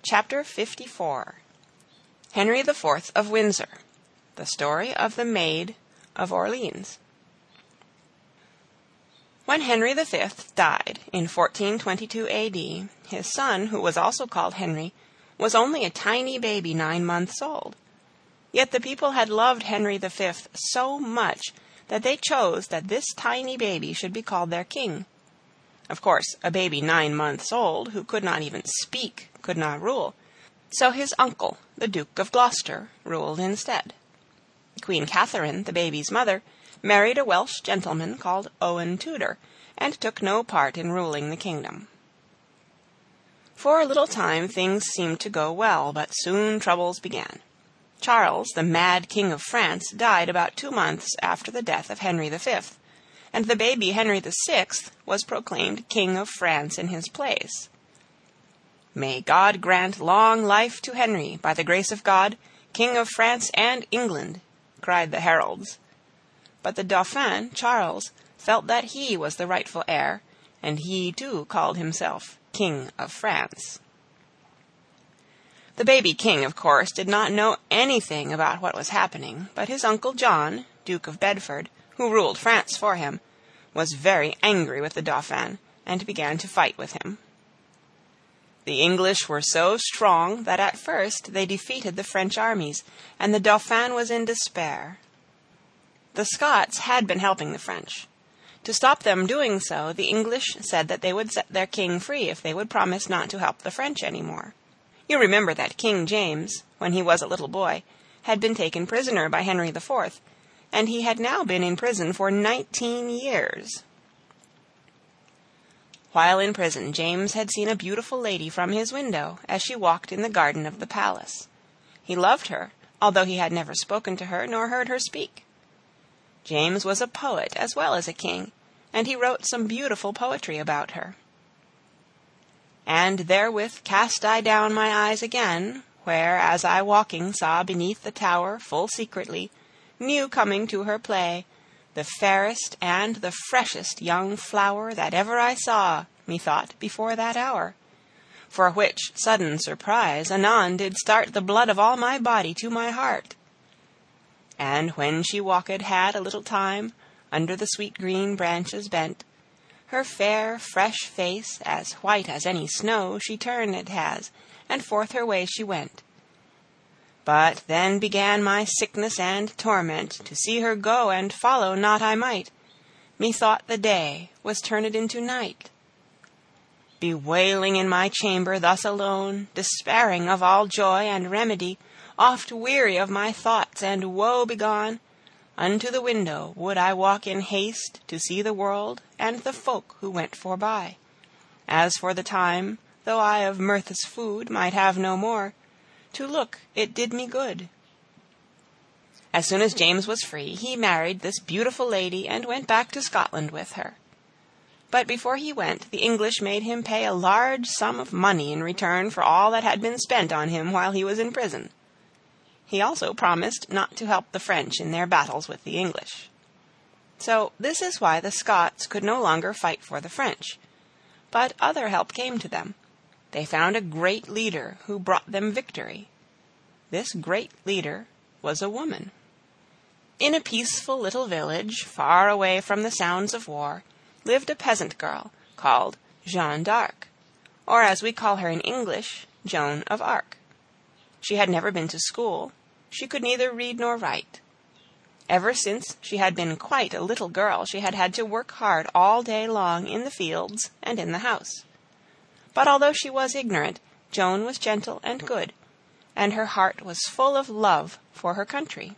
Chapter 54. Henry IV of Windsor. The Story of the Maid of Orleans. When Henry V died in 1422 A.D., his son, who was also called Henry, was only a tiny baby 9 months old. Yet the people had loved Henry V so much that they chose that this tiny baby should be called their king. Of course, a baby 9 months old, who could not even speak, could not rule, so his uncle, the Duke of Gloucester, ruled instead. Queen Catherine, the baby's mother, married a Welsh gentleman called Owen Tudor, and took no part in ruling the kingdom. For a little time things seemed to go well, but soon troubles began. Charles, the mad King of France, died about 2 months after the death of Henry V, and the baby Henry VI was proclaimed King of France in his place. "May God grant long life to Henry, by the grace of God, King of France and England," cried the heralds. But the Dauphin, Charles, felt that he was the rightful heir, and he too called himself King of France. The baby king, of course, did not know anything about what was happening, but his uncle John, Duke of Bedford, who ruled France for him, was very angry with the Dauphin, and began to fight with him. The English were so strong that at first they defeated the French armies, and the Dauphin was in despair. The Scots had been helping the French. To stop them doing so, the English said that they would set their king free if they would promise not to help the French any more. You remember that King James, when he was a little boy, had been taken prisoner by Henry IV, and he had now been in prison for 19 years. While in prison, James had seen a beautiful lady from his window as she walked in the garden of the palace. He loved her, although he had never spoken to her nor heard her speak. James was a poet as well as a king, and he wrote some beautiful poetry about her. "And therewith cast I down my eyes again, where, as I walking saw beneath the tower full secretly, new coming to her play, the fairest and the freshest young flower that ever I saw, methought, before that hour. For which sudden surprise anon did start the blood of all my body to my heart. And when she walked had a little time, under the sweet green branches bent, her fair, fresh face, as white as any snow, she turned it has, and forth her way she went. But then began my sickness and torment, to see her go and follow not I might. Methought the day was turned into night. Bewailing in my chamber thus alone, despairing of all joy and remedy, oft weary of my thoughts and woe begone, unto the window would I walk in haste to see the world and the folk who went forby. As for the time, though I of mirth's food might have no more, to look it did me good." As soon as James was free, he married this beautiful lady and went back to Scotland with her. But before he went, the English made him pay a large sum of money in return for all that had been spent on him while he was in prison. He also promised not to help the French in their battles with the English. So this is why the Scots could no longer fight for the French. But other help came to them. They found a great leader who brought them victory. This great leader was a woman. In a peaceful little village, far away from the sounds of war, lived a peasant girl called Jeanne d'Arc, or as we call her in English, Joan of Arc. She had never been to school. She could neither read nor write. Ever since she had been quite a little girl, she had had to work hard all day long in the fields and in the house. But although she was ignorant, Joan was gentle and good, and her heart was full of love for her country.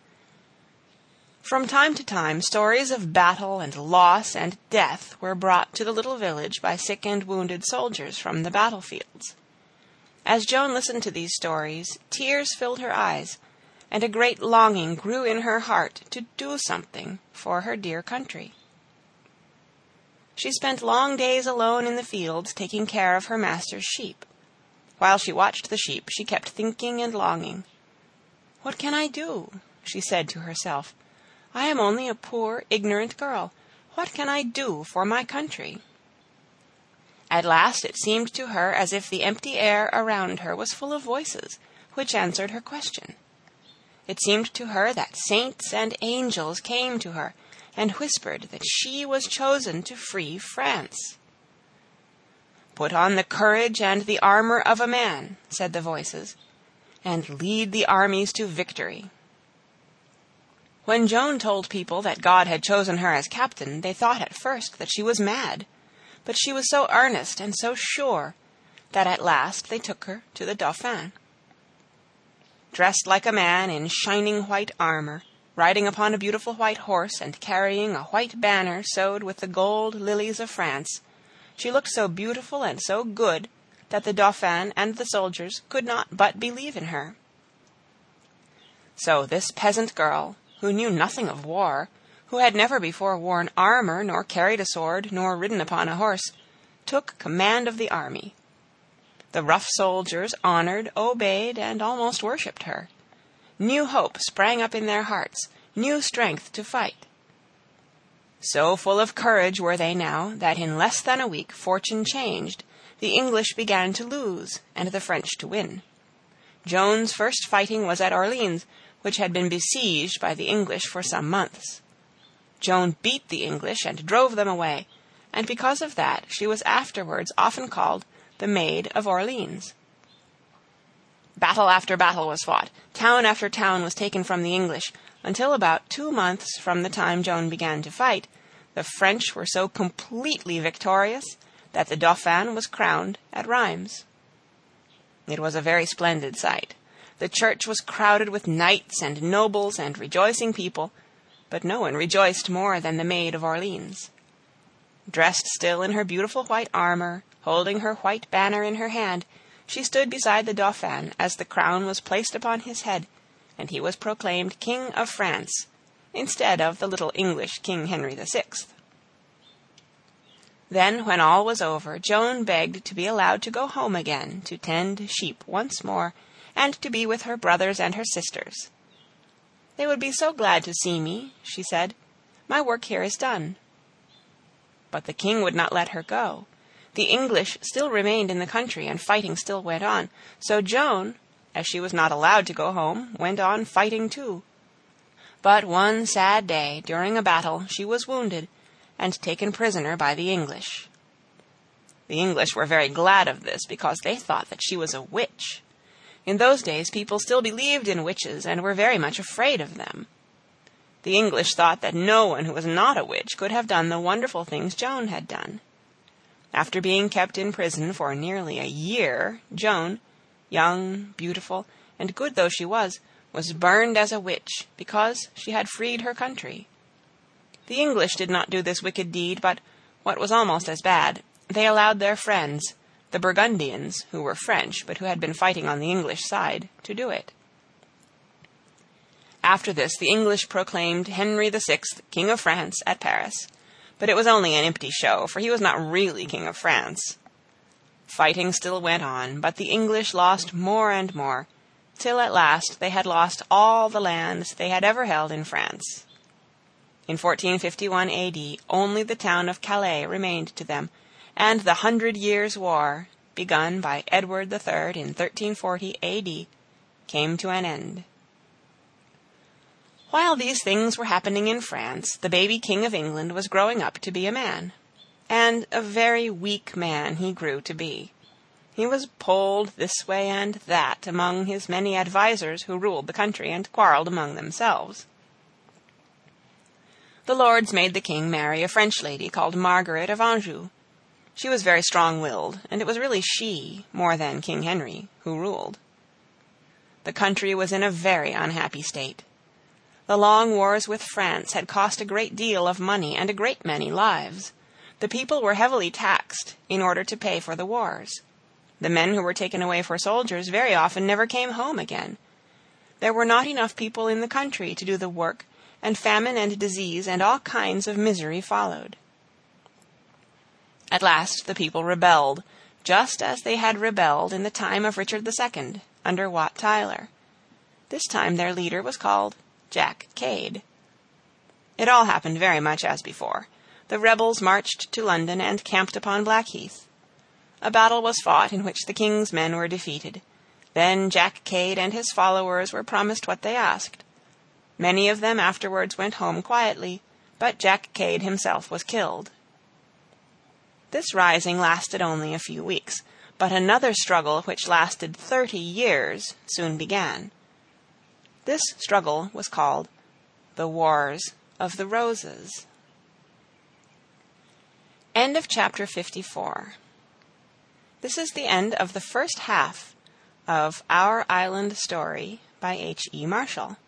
From time to time, stories of battle and loss and death were brought to the little village by sick and wounded soldiers from the battlefields. As Joan listened to these stories, tears filled her eyes, and a great longing grew in her heart to do something for her dear country. She spent long days alone in the fields taking care of her master's sheep. While she watched the sheep, she kept thinking and longing. "What can I do?" she said to herself. "I am only a poor, ignorant girl. What can I do for my country?" At last it seemed to her as if the empty air around her was full of voices, which answered her question. It seemed to her that saints and angels came to her and whispered that she was chosen to free France. "Put on the courage and the armor of a man," said the voices, "and lead the armies to victory." When Joan told people that God had chosen her as captain, they thought at first that she was mad, but she was so earnest and so sure that at last they took her to the Dauphin. Dressed like a man in shining white armor, riding upon a beautiful white horse and carrying a white banner sewed with the gold lilies of France, she looked so beautiful and so good that the Dauphin and the soldiers could not but believe in her. So this peasant girl, who knew nothing of war, who had never before worn armor, nor carried a sword, nor ridden upon a horse, took command of the army. The rough soldiers honored, obeyed, and almost worshipped her. New hope sprang up in their hearts, new strength to fight. So full of courage were they now, that in less than a week fortune changed. The English began to lose, and the French to win. Joan's first fighting was at Orleans, which had been besieged by the English for some months. Joan beat the English and drove them away, and because of that she was afterwards often called the Maid of Orleans. Battle after battle was fought, town after town was taken from the English, until about 2 months from the time Joan began to fight, the French were so completely victorious that the Dauphin was crowned at Rheims. It was a very splendid sight. The church was crowded with knights and nobles and rejoicing people, but no one rejoiced more than the Maid of Orleans. Dressed still in her beautiful white armor, holding her white banner in her hand, she stood beside the Dauphin as the crown was placed upon his head, and he was proclaimed King of France, instead of the little English King Henry VI. Then, when all was over, Joan begged to be allowed to go home again, to tend sheep once more, and to be with her brothers and her sisters. "They would be so glad to see me," she said. "My work here is done." But the king would not let her go. The English still remained in the country, and fighting still went on, so Joan, as she was not allowed to go home, went on fighting too. But one sad day, during a battle, she was wounded, and taken prisoner by the English. The English were very glad of this, because they thought that she was a witch. In those days people still believed in witches, and were very much afraid of them. The English thought that no one who was not a witch could have done the wonderful things Joan had done. After being kept in prison for nearly a year, Joan, young, beautiful, and good though she was burned as a witch, because she had freed her country. The English did not do this wicked deed, but, what was almost as bad, they allowed their friends, the Burgundians, who were French, but who had been fighting on the English side, to do it. After this, the English proclaimed Henry VI King of France at Paris, but it was only an empty show, for he was not really King of France. Fighting still went on, but the English lost more and more, till at last they had lost all the lands they had ever held in France. In 1451 A.D., only the town of Calais remained to them, and the 100 Years' War, begun by Edward III in 1340 A.D., came to an end. While these things were happening in France, the baby King of England was growing up to be a man. And a very weak man he grew to be. He was pulled this way and that among his many advisers who ruled the country and quarreled among themselves. The lords made the king marry a French lady called Margaret of Anjou. She was very strong-willed, and it was really she, more than King Henry, who ruled. The country was in a very unhappy state. The long wars with France had cost a great deal of money and a great many lives. The people were heavily taxed in order to pay for the wars. The men who were taken away for soldiers very often never came home again. There were not enough people in the country to do the work, and famine and disease and all kinds of misery followed. At last the people rebelled, just as they had rebelled in the time of Richard II, under Wat Tyler. This time their leader was called Jack Cade. It all happened very much as before. The rebels marched to London and camped upon Blackheath. a battle was fought in which the king's men were defeated. Then Jack Cade and his followers were promised what they asked. Many of them afterwards went home quietly, but Jack Cade himself was killed. This rising lasted only a few weeks, but another struggle which lasted 30 years soon began. This struggle was called the Wars of the Roses. End of chapter 54. This is the end of the first half of Our Island Story by H.E. Marshall.